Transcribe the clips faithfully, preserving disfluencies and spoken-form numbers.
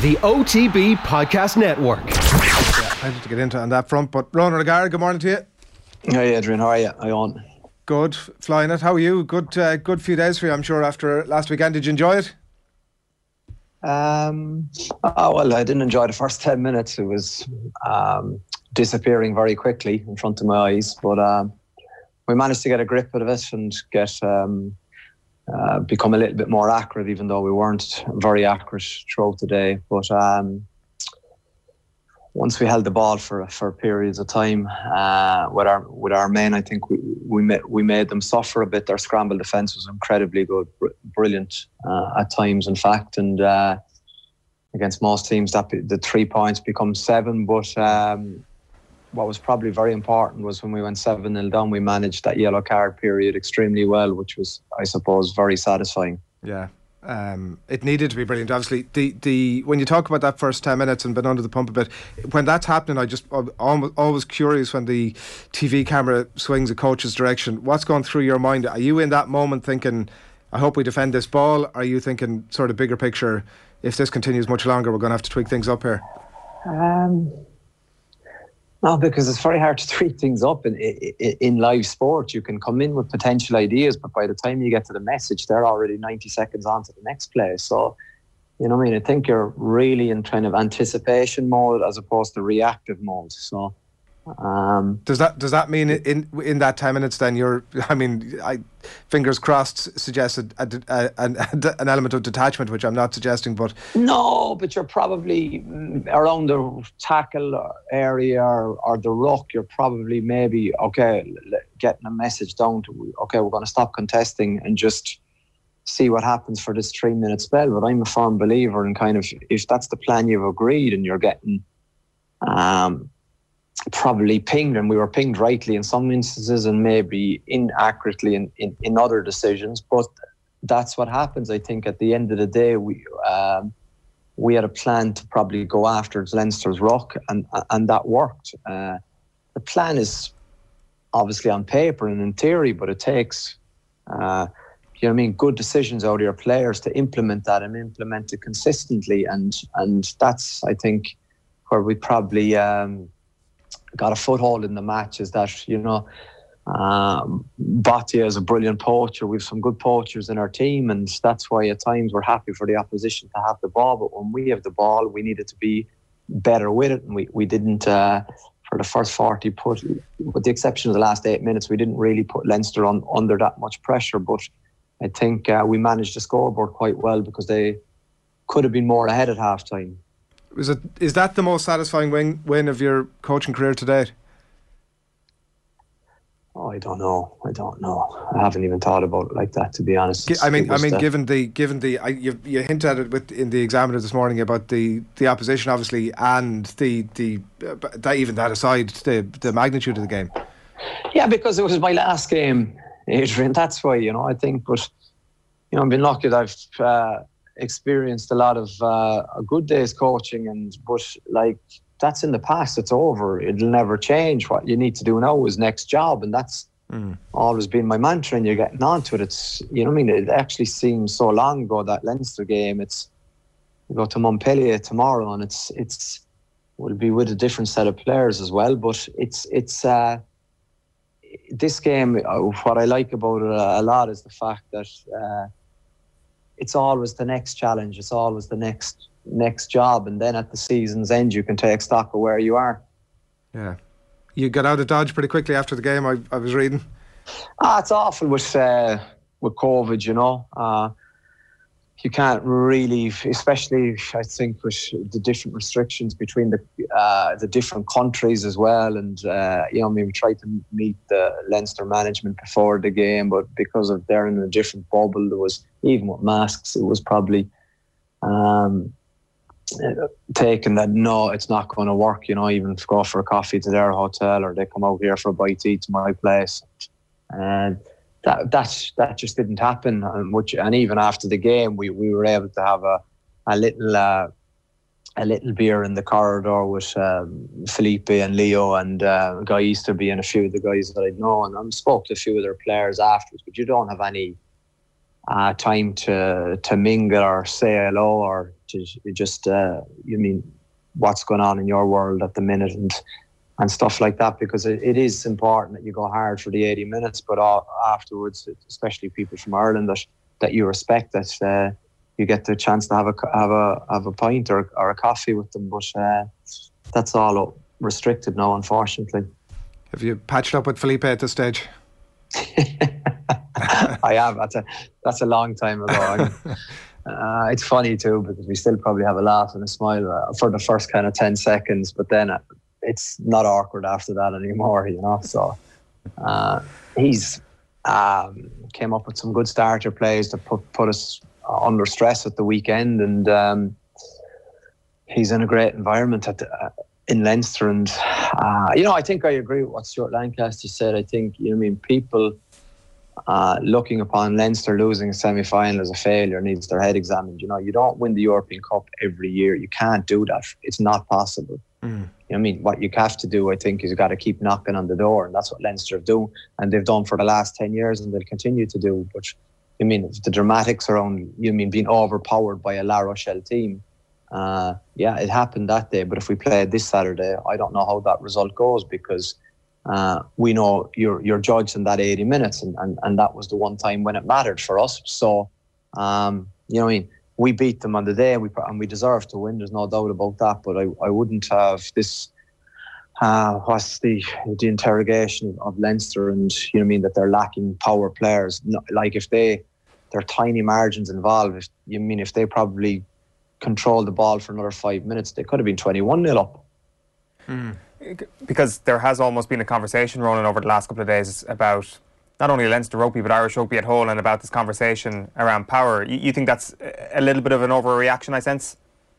the O T B Podcast Network. Yeah, plenty to get into on that front, but Ronan O'Gara, good morning to you. Hey Adrian, how are you? How are you on? Good, flying it. How are you? Good, uh, good few days for you, I'm sure, after last weekend. Did you enjoy it? Um, oh, well, I didn't enjoy the first ten minutes. It was um, disappearing very quickly in front of my eyes, but um, we managed to get a grip of it and get um, uh, become a little bit more accurate, even though we weren't very accurate throughout the day. But um, once we held the ball for for periods of time uh, with our with our men, I think we we made we made them suffer a bit. Their scramble defence was incredibly good, br- brilliant uh, at times, in fact. And uh, against most teams, that be, the three points become seven. But um, what was probably very important was when we went seven nil down, we managed that yellow card period extremely well, which was, I suppose, very satisfying. Yeah. Um, it needed to be brilliant. Obviously, the the when you talk about that first ten minutes and been under the pump a bit, when that's happening, I just I'm almost always curious when the T V camera swings a coach's direction. What's going through your mind? Are you in that moment thinking, I hope we defend this ball? Are you thinking sort of bigger picture? If this continues much longer, we're going to have to tweak things up here. Um, no, because it's very hard to tweak things up in, in in live sport. You can come in with potential ideas, but by the time you get to the message, they're already ninety seconds on to the next play. So, you know what I mean? I think you're really in kind of anticipation mode as opposed to reactive mode. So, um, does that does that mean in in that ten minutes then you're? I mean, I fingers crossed suggested a, a, a, an element of detachment, which I'm not suggesting, but no, but you're probably around the tackle area or, or the ruck. You're probably maybe okay, getting a message down to okay, we're going to stop contesting and just see what happens for this three minute spell. But I'm a firm believer in kind of if that's the plan you've agreed and you're getting um. probably pinged, and we were pinged rightly in some instances and maybe inaccurately in, in, in other decisions, but that's what happens. I think at the end of the day we um, we had a plan to probably go after Leinster's ruck, and and that worked. Uh, the plan is obviously on paper and in theory, but it takes uh, you know what I mean, good decisions out of your players to implement that and implement it consistently, and and that's I think where we probably um, got a foothold in the match, is that, you know, um, Bhatia is a brilliant poacher. We've some good poachers in our team, and that's why at times we're happy for the opposition to have the ball. But when we have the ball, we needed to be better with it, and we, we didn't, uh, for the first forty, put, with the exception of the last eight minutes, we didn't really put Leinster on under that much pressure. But I think uh, we managed the scoreboard quite well because they could have been more ahead at half time. Is it is that the most satisfying win win of your coaching career to date? Oh, I don't know. I don't know. I haven't even thought about it like that, to be honest. I mean, I mean, the, given the given the I, you you hinted at it with in the Examiner this morning about the, the opposition, obviously, and the the uh, that even that aside, the the magnitude of the game. Yeah, because it was my last game, Adrian. That's why, you know, I think. But you know, I've been lucky that I've uh, experienced a lot of uh, a good days coaching, and but like that's in the past. It's over. It'll never change. What you need to do now is next job, and that's mm. always been my mantra. And you're getting onto it. It's, you know what I mean. It actually seems so long ago, that Leinster game. It's we go to Montpellier tomorrow, and it's it's will be with a different set of players as well. But it's it's uh, this game. What I like about it a lot is the fact that. Uh, It's always the next challenge. It's always the next next job, and then at the season's end, you can take stock of where you are. Yeah, you got out of Dodge pretty quickly after the game. I, I was reading. Ah, it's awful with uh, with COVID. You know, uh, you can't really, especially I think with the different restrictions between the uh, the different countries as well. And uh, you know, I mean, we tried to meet the Leinster management before the game, but because of they're in a different bubble, there was, even with masks, it was probably um, taken that no, it's not going to work. You know, even to go for a coffee to their hotel, or they come out here for a bite to eat to my place, and that that that just didn't happen. And which, and even after the game, we, we were able to have a a little uh, a little beer in the corridor with um, Felipe and Leo and uh, Guy Easterby and a few of the guys that I'd known, and I spoke to a few of their players afterwards. But you don't have any uh, time to to mingle or say hello or to just uh, you mean what's going on in your world at the minute and and stuff like that, because it, it is important that you go hard for the eighty minutes, but all, afterwards, especially people from Ireland that that you respect, that uh, you get the chance to have a have a have a pint or, or a coffee with them. But uh, that's all restricted now, unfortunately. Have you patched up with Felipe at this stage? I have. That's a that's a long time ago. uh, it's funny too, because we still probably have a laugh and a smile uh, for the first kind of ten seconds, but then uh, it's not awkward after that anymore, you know. So uh, he's um, came up with some good starter plays to put put us under stress at the weekend, and um, he's in a great environment at the, uh, in Leinster. And uh, you know, I think I agree with what Stuart Lancaster said. I think, you know, I mean, people uh, looking upon Leinster losing a semi-final as a failure needs their head examined. You know, you don't win the European Cup every year. You can't do that. It's not possible. Mm. You know what I mean? What you have to do, I think, is you've got to keep knocking on the door, and that's what Leinster have done, and they've done for the last ten years, and they'll continue to do. But you mean the dramatics around, you mean being overpowered by a La Rochelle team? Uh, yeah, it happened that day. But if we played this Saturday, I don't know how that result goes, because uh, we know you're you're judged in that eighty minutes, and, and, and that was the one time when it mattered for us. So, um, you know what I mean? We beat them on the day, we and we deserve to win. There's no doubt about that. But I, I wouldn't have this. Uh, what's the the interrogation of Leinster, and you know what I mean, that they're lacking power players. No, like if they, there are tiny margins involved. If, you mean if they probably controlled the ball for another five minutes, they could have been twenty-one nil up. Mm. Because there has almost been a conversation rolling over the last couple of days about not only Leinster rugby but Irish rugby at whole, and about this conversation around power. You, you think that's a little bit of an overreaction, I sense?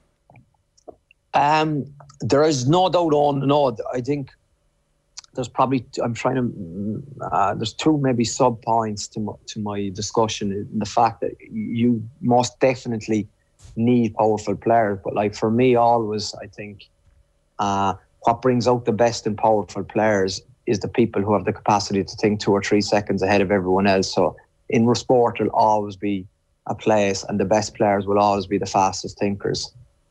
Um, there is no doubt on no. I think there's probably, I'm trying to, uh, there's two maybe sub points to my, to my discussion. The fact that you most definitely need powerful players, but like for me always, I think uh, what brings out the best in powerful players is the people who have the capacity to think two or three seconds ahead of everyone else. So in sport, will always be a place, and the best players will always be the fastest thinkers.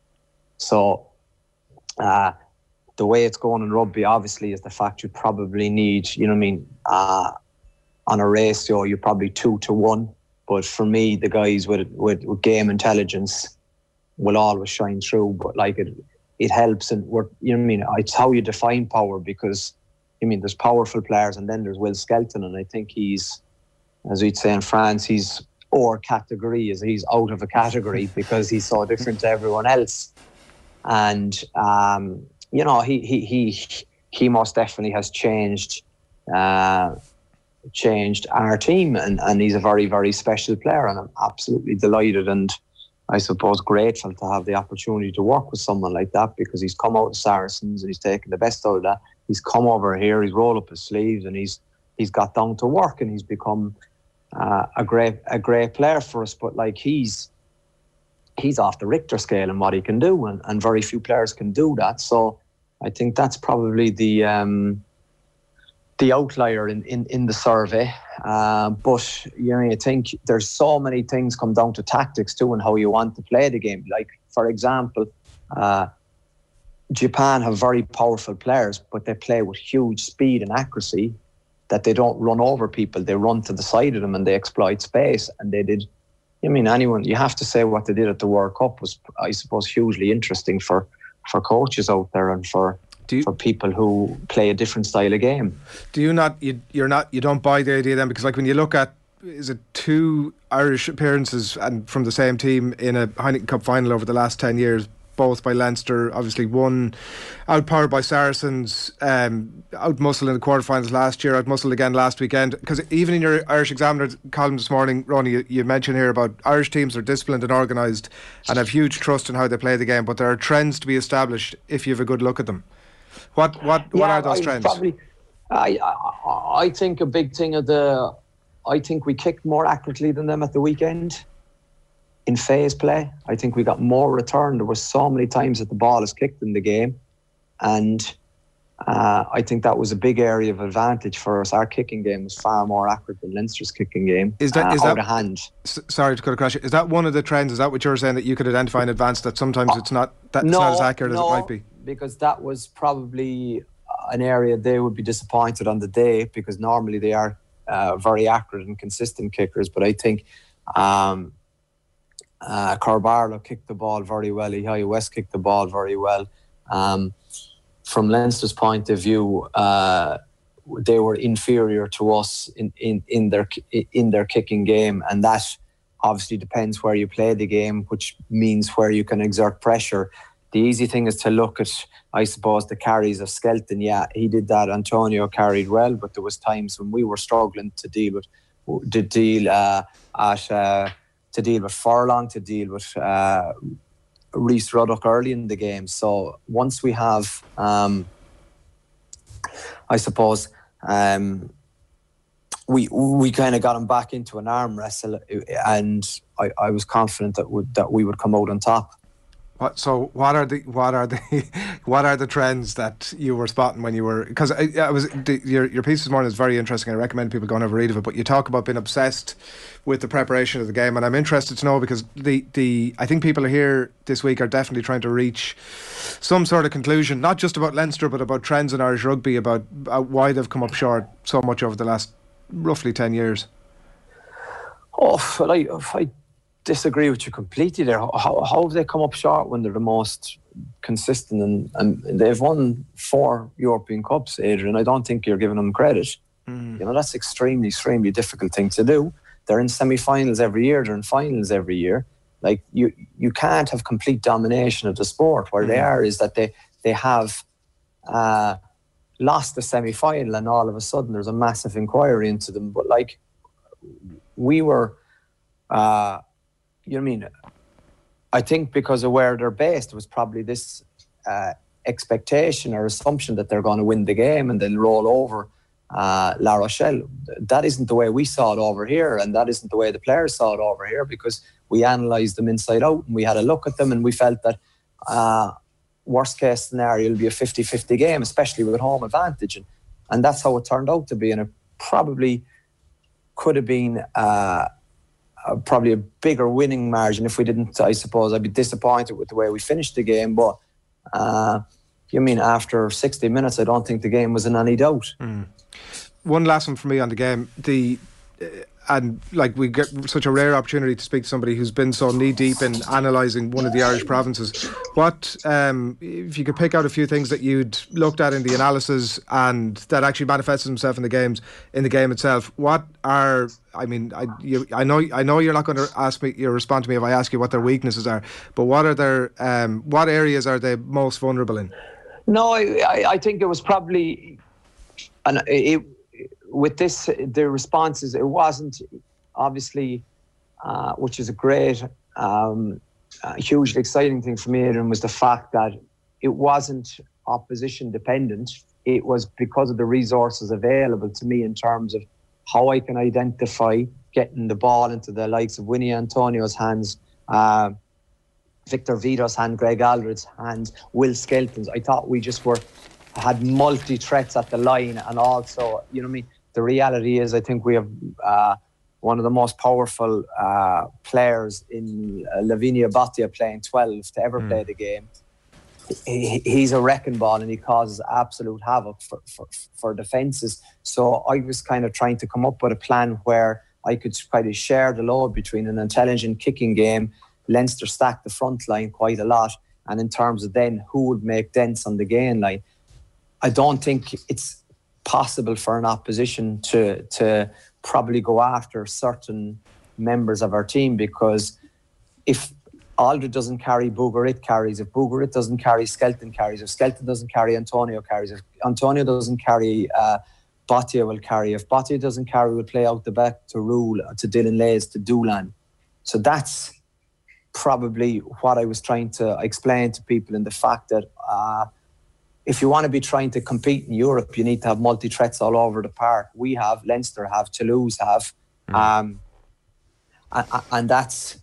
So uh, the way it's going in rugby, obviously, is the fact you probably need, you know what I mean, uh, on a ratio, you're probably two to one. But for me, the guys with, with with game intelligence will always shine through. But like it, it helps, and we're, you know what I mean. It's how you define power, because I mean, there's powerful players, and then there's Will Skelton, and I think he's, as we'd say in France, he's hors category, is he's out of a category because he's so different to everyone else. And um, you know, he he he he most definitely has changed. Uh, changed our team, and, and he's a very, very special player, and I'm absolutely delighted and I suppose grateful to have the opportunity to work with someone like that, because he's come out of Saracens and he's taken the best out of that. He's come over here, he's rolled up his sleeves, and he's he's got down to work, and he's become uh, a great a great player for us. But like he's he's off the Richter scale in what he can do, and, and very few players can do that. So I think that's probably the um, the outlier in, in, in the survey. Uh, but, you know, you think there's so many things come down to tactics too, and how you want to play the game. Like, for example, uh, Japan have very powerful players, but they play with huge speed and accuracy, that they don't run over people. They run to the side of them and they exploit space. And they did, I mean, anyone, you have to say what they did at the World Cup was, I suppose, hugely interesting for, for coaches out there, and for Do you, for people who play a different style of game. Do you not, you, you're not, you don't buy the idea then? Because like when you look at, is it two Irish appearances and from the same team in a Heineken Cup final over the last ten years, both by Leinster, obviously one outpowered by Saracens, um, outmuscled in the quarterfinals last year, outmuscled again last weekend. Because even in your Irish Examiner column this morning, Ronnie, you, you mentioned here about Irish teams are disciplined and organised and have huge trust in how they play the game, but there are trends to be established if you have a good look at them. What what what yeah, are those I trends? Probably, I, I I think a big thing of the, I think we kicked more accurately than them at the weekend in phase play. I think we got more return. There were so many times that the ball is kicked in the game, and Uh, I think that was a big area of advantage for us. Our kicking game was far more accurate than Leinster's kicking game. Is that uh, is out that of hand? S- sorry to cut across you. Is that one of the trends? Is that what you're saying, that you could identify in advance that sometimes it's not that it's no, not as accurate no, as it might be? Because that was probably an area they would be disappointed on the day, because normally they are uh, very accurate and consistent kickers. But I think um, uh, Carbarlo kicked the ball very well. Ehai West kicked the ball very well. Um, from Leinster's point of view, uh, they were inferior to us in, in, in their in their kicking game, and that obviously depends where you play the game, which means where you can exert pressure. The easy thing is to look at, I suppose, the carries of Skelton. Yeah, he did that. Antonio carried well, but there was times when we were struggling to deal with to deal uh, at uh, to deal with Furlong, to deal with uh, Rhys Ruddock early in the game. So once we have, um, I suppose, um, we we kind of got him back into an arm wrestle, and I, I was confident that would that we would come out on top. What, so what are the what are the what are the trends that you were spotting when you were, because I, I was the, your your piece this morning is very interesting. I recommend people go and have a read of it. But you talk about being obsessed with the preparation of the game, and I'm interested to know, because the the I think people here this week are definitely trying to reach some sort of conclusion, not just about Leinster but about trends in Irish rugby, about uh, why they've come up short so much over the last roughly ten years. Oh, well, I, I disagree with you completely there. How, how have they come up short when they're the most consistent, and, and they've won four European Cups, Adrian? I don't think you're giving them credit. Mm. You know, that's extremely, extremely difficult thing to do. They're in semi-finals every year, they're in finals every year. Like, you you can't have complete domination of the sport. Where mm. they are is that they, they have uh, lost the semi-final, and all of a sudden there's a massive inquiry into them. But like, we were uh, you know what I mean? I think because of where they're based, it was probably this uh, expectation or assumption that they're going to win the game and then roll over uh, La Rochelle. That isn't the way we saw it over here, and that isn't the way the players saw it over here, because we analysed them inside out and we had a look at them, and we felt that uh, worst case scenario will be a fifty-fifty game, especially with home advantage. And, and that's how it turned out to be. And it probably could have been Uh, Uh, probably a bigger winning margin if we didn't. I suppose I'd be disappointed with the way we finished the game, but uh, you mean after sixty minutes, I don't think the game was in any doubt. Mm. One last one for me on the game. The uh, and like, we get such a rare opportunity to speak to somebody who's been so knee deep in analysing one of the Irish provinces. What um, if you could pick out a few things that you'd looked at in the analysis and that actually manifested themselves in the games, in the game itself? What are, I mean, I you, I know I know you're not going to ask me, you respond to me if I ask you what their weaknesses are, but what are their um, what areas are they most vulnerable in? No, I, I think it was probably, and it, with this, the responses, it wasn't obviously, uh, which is a great, um, uh, hugely exciting thing for me, Adrian, was the fact that it wasn't opposition dependent. It was because of the resources available to me in terms of how I can identify getting the ball into the likes of Winnie Antonio's hands, uh, Victor Vito's hand, Greg Aldred's hands, Will Skelton's. I thought we just were had multi threats at the line, and also, you know what I mean, the reality is I think we have uh, one of the most powerful uh, players in uh, Lavinia Bottia, playing twelve to ever mm. play the game. He, he's a wrecking ball, and he causes absolute havoc for, for, for defences. So I was kind of trying to come up with a plan where I could kind of share the load between an intelligent kicking game. Leinster stacked the front line quite a lot, and in terms of then who would make dents on the gain line, I don't think it's possible for an opposition to to probably go after certain members of our team, because if Aldred doesn't carry, Bourgarit carries. If Bourgarit doesn't carry, Skelton carries. If Skelton doesn't carry, Antonio carries. If Antonio doesn't carry, uh, Bottia will carry. If Bottia doesn't carry, we'll play out the back to Rule, to Dylan Lays, to Doolan. So that's probably what I was trying to explain to people, in the fact that uh, if you want to be trying to compete in Europe, you need to have multi-threats all over the park. We have, Leinster have, Toulouse have. Mm. Um, and, and that's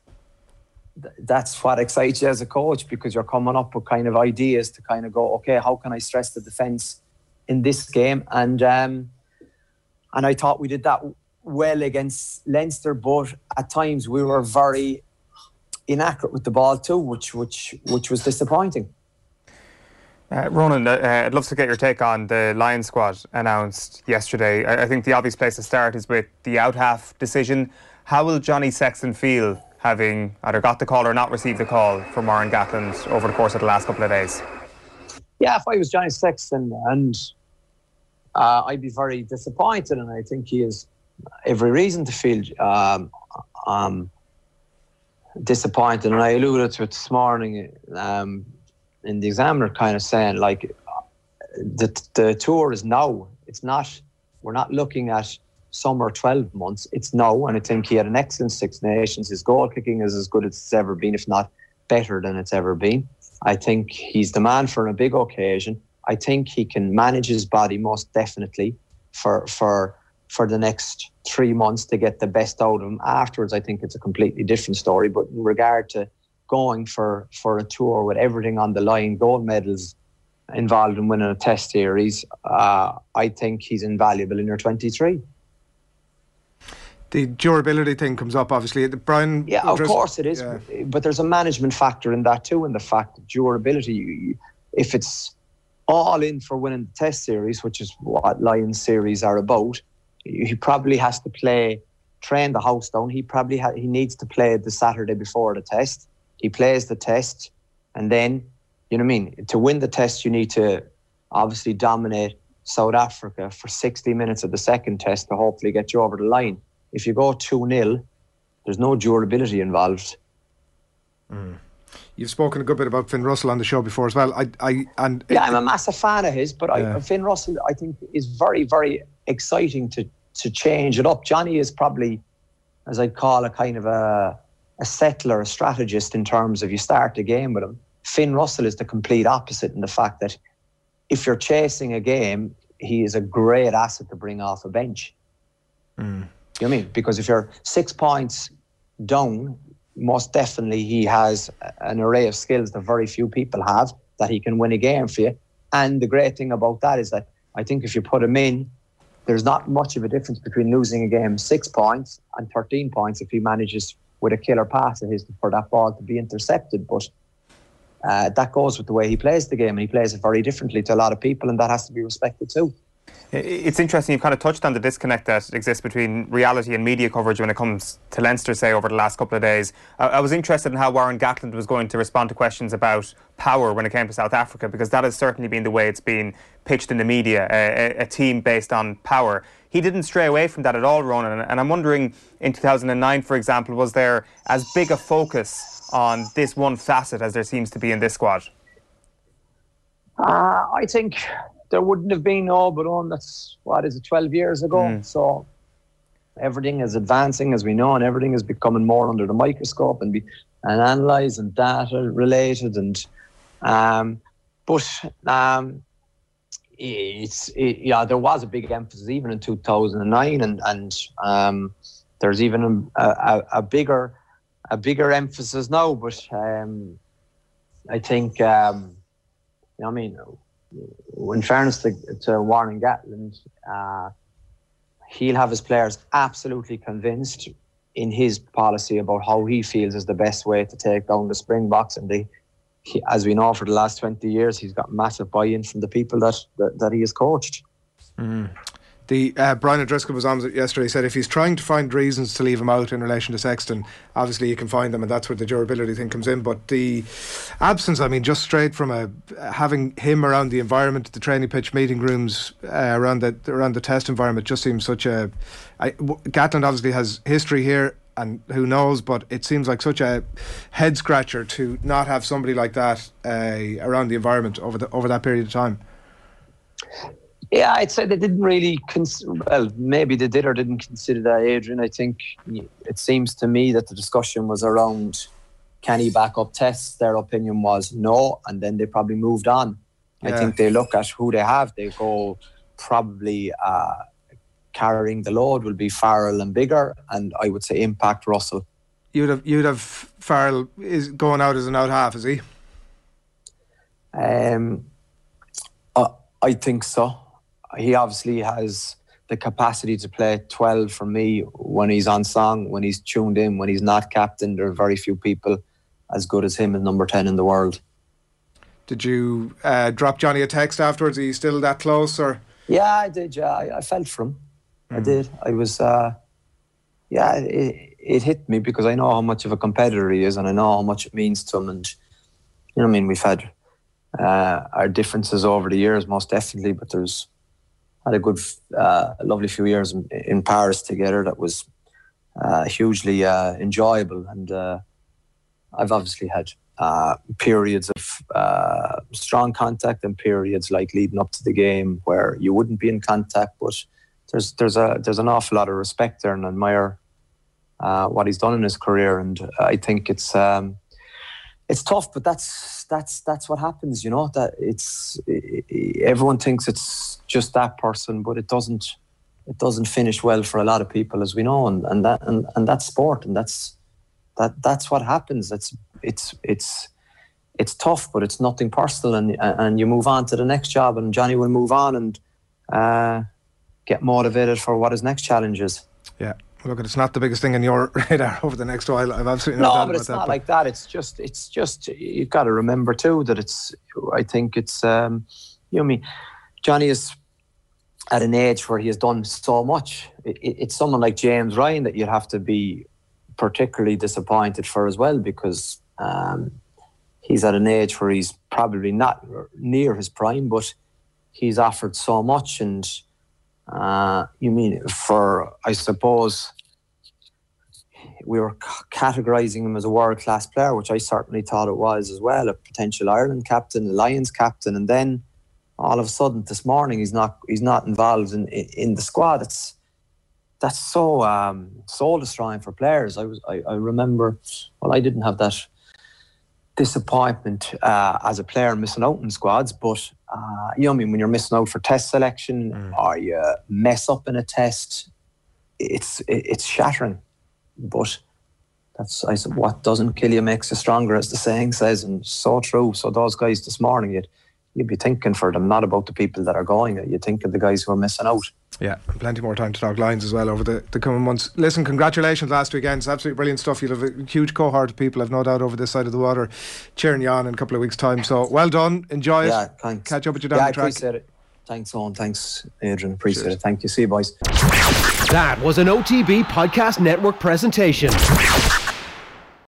that's what excites you as a coach, because you're coming up with kind of ideas to kind of go, okay, how can I stress the defence in this game, and um, and I thought we did that well against Leinster, but at times we were very inaccurate with the ball too, which which which was disappointing. Uh, Ronan, uh, I'd love to get your take on the Lions squad announced yesterday. I, I think the obvious place to start is with the out-half decision. How will Johnny Sexton feel having either got the call or not received the call from Warren Gatland over the course of the last couple of days? Yeah, if I was Johnny Sexton, and uh, I'd be very disappointed, and I think he has every reason to feel um, um, disappointed. And I alluded to it this morning um, in the Examiner, kind of saying like the the tour is now. It's not. We're not looking at summer twelve months. It's now, and I think he had an excellent Six Nations. His goal kicking is as good as it's ever been, if not better than it's ever been. I think he's the man for a big occasion. I think he can manage his body most definitely for for for the next three months to get the best out of him. Afterwards, I think it's a completely different story. But in regard to going for, for a tour with everything on the line, gold medals involved in winning a test series, uh, I think he's invaluable in your twenty-three. The durability thing comes up, obviously. Brian, yeah, of course it is. Yeah. But there's a management factor in that too, in the fact that durability, if it's all in for winning the test series, which is what Lions series are about, he probably has to play, train the house down. He probably ha- he needs to play the Saturday before the test. He plays the test, and then, you know what I mean? To win the test, you need to obviously dominate South Africa for sixty minutes of the second test to hopefully get you over the line. If you go two nil, there's no durability involved. Mm. You've spoken a good bit about Finn Russell on the show before as well. I, I, and yeah, it, I'm a massive fan of his, but yeah. I, Finn Russell, I think, is very, very exciting to to change it up. Johnny is probably, as I'd call, a kind of a, a settler, a strategist in terms of you start the game with him. Finn Russell is the complete opposite in the fact that if you're chasing a game, he is a great asset to bring off a bench. Mm. You know what I mean? Because if you're six points down, most definitely he has an array of skills that very few people have, that he can win a game for you. And the great thing about that is that I think if you put him in, there's not much of a difference between losing a game six points and thirteen points if he manages with a killer pass of his for that ball to be intercepted. But uh, that goes with the way he plays the game, and he plays it very differently to a lot of people, and that has to be respected too. It's interesting, you've kind of touched on the disconnect that exists between reality and media coverage when it comes to Leinster, say, over the last couple of days. I, I was interested in how Warren Gatland was going to respond to questions about power when it came to South Africa, because that has certainly been the way it's been pitched in the media, a, a, a team based on power. He didn't stray away from that at all, Ronan, and I'm wondering, in two thousand nine, for example, was there as big a focus on this one facet as there seems to be in this squad? Uh, I think there wouldn't have been, no, but on that's, what is it, twelve years ago? Mm. So everything is advancing, as we know, and everything is becoming more under the microscope and be and analysed and data related. And um, but um, it's it, yeah, there was a big emphasis even in two thousand nine, and and um, there's even a, a, a bigger a bigger emphasis now. But um, I think um, you know, I mean. In fairness to, to Warren Gatland, uh, he'll have his players absolutely convinced in his policy about how he feels is the best way to take down the Springboks. And they, he, as we know, for the last twenty years, he's got massive buy-in from the people that that, that he has coached. Mm. The uh, Brian O'Driscoll was on yesterday. He said if he's trying to find reasons to leave him out in relation to Sexton, obviously you can find them, and that's where the durability thing comes in. But the absence, I mean, just straight from a having him around the environment, the training pitch, meeting rooms, uh, around the around the test environment, just seems such a. I, Gatland obviously has history here, and who knows, but it seems like such a head scratcher to not have somebody like that uh, around the environment over the over that period of time. Yeah, I'd say they didn't really, cons- well, maybe they did or didn't consider that, Adrian. I think it seems to me that the discussion was around, can he back up tests? Their opinion was no, and then they probably moved on. Yeah. I think they look at who they have. They go probably uh, carrying the load will be Farrell and Biggar, and I would say Impact Russell. You'd have you'd have Farrell is going out as an out half, is he? Um, uh, I think so. he obviously has the capacity to play twelve for me when he's on song, when he's tuned in, when he's not captain. There are very few people as good as him at number ten in the world. Did you uh, drop Johnny a text afterwards? Are you still that close? Or yeah, I did. Yeah, I, I felt for him. Mm. I did. I was. Uh, yeah, it, it hit me because I know how much of a competitor he is, and I know how much it means to him. And you know, what I mean, we've had uh, our differences over the years, most definitely. But there's had a good, uh, lovely few years in, in Paris together. That was uh, hugely uh, enjoyable, and uh, I've obviously had uh, periods of uh, strong contact and periods like leading up to the game where you wouldn't be in contact. But there's there's a there's an awful lot of respect there, and admire uh, what he's done in his career. And I think it's um, it's tough, but that's that's that's what happens. You know, that it's it, everyone thinks it's just that person, but it doesn't it doesn't finish well for a lot of people, as we know, and and that and, and that's sport, and that's that that's what happens. It's it's it's it's tough, but it's nothing personal, and and you move on to the next job, and Johnny will move on and uh, get motivated for what his next challenge is. Yeah. Look, it's not the biggest thing in your radar over the next while. I've absolutely no, no doubt but about it's that, not but like that. It's just, it's just. You've got to remember too that it's. I think it's. Um, you know, I mean, Johnny is at an age where he has done so much. It, it, it's someone like James Ryan that you'd have to be particularly disappointed for as well, because um, he's at an age where he's probably not near his prime, but he's offered so much. And uh, you mean for, I suppose, we were c- categorising him as a world-class player, which I certainly thought it was as well, a potential Ireland captain, a Lions captain, and then all of a sudden this morning he's not he's not involved in in, in the squad. It's that's so um, soul destroying for players. I was I, I remember, well, I didn't have that disappointment uh, as a player missing out in squads, but uh, you know what I mean, when you're missing out for test selection mm. or you mess up in a test, it's it, it's shattering. But that's I said, what doesn't kill you makes you stronger, as the saying says, and so true. So those guys this morning, you'd you'd be thinking for them, not about the people that are going. You think of the guys who are missing out. Yeah, and plenty more time to talk Lions as well over the, the coming months. Listen, congratulations last weekend. It's absolutely brilliant stuff. You'll have a huge cohort of people, I've no doubt, over this side of the water cheering you on in a couple of weeks' time. So well done. Enjoy yeah, it. Thanks. Catch up with you down yeah, the track. I appreciate it. Thanks, Owen. Thanks, Adrian. Appreciate Cheers. it. Thank you. See you, boys. That was an O T B Podcast Network presentation.